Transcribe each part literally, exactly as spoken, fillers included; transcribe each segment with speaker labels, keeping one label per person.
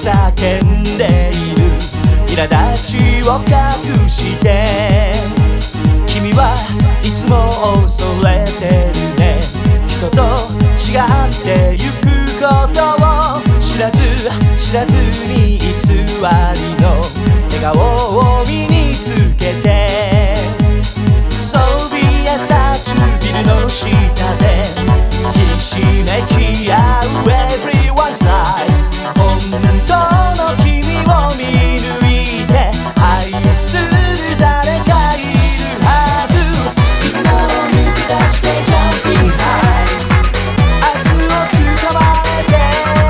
Speaker 1: 叫んでいる苛立ちを隠して君はいつも恐れてるね人と違ってゆくことを知らず知らずに偽りの笑顔を身につけてそびえ立つビルの下でひしめき合う Everyone's life 本当の君を見抜いて愛する誰かいるはず今を抜け出して Jumping High 明日を捕まえて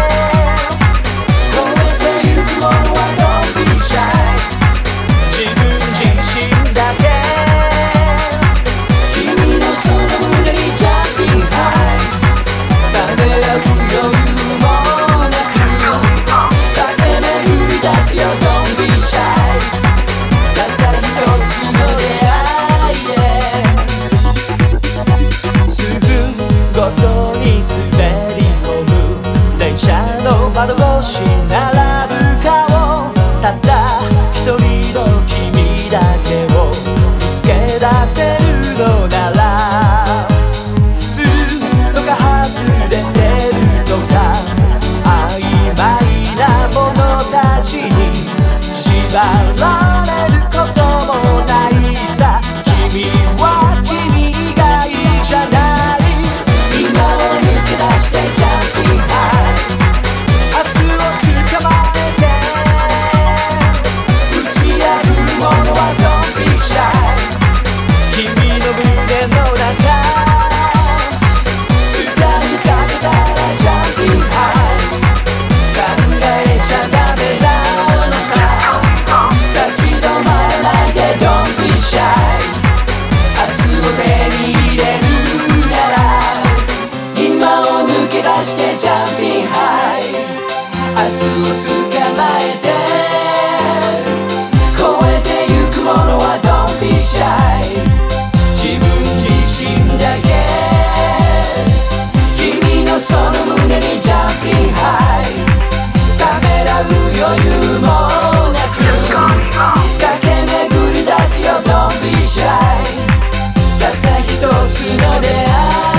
Speaker 1: 超えてゆくものは Don't be shy 自分自身だけ君のその胸に Jumping High ためらう余裕もなく駆け巡り出すよ Don't be shy たった一つの出会いで数分ごとに滑り込む電車の窓越し並ぶ顔たった一人の君だけを見つけ出せるのなら普通とか外れてるとか曖昧なものたちに縛られることもないさ君は君以外じゃない今を抜け出して Jumping High 明日を捕まえて打ち破るものは Don't be shy 君の胸の中掴みかけたら Jumping High 考えちゃダメなのさ立ち止まらないで Don't be shy 明日を手に入れるなら今を抜け出して Jumping High 明日を捕まえて超えてゆくものは Don't be shy 自分自身だけ君のその胸に Jumping High ためらう余裕もなく駆け巡り出すよ Don't be shy たった一つの出会い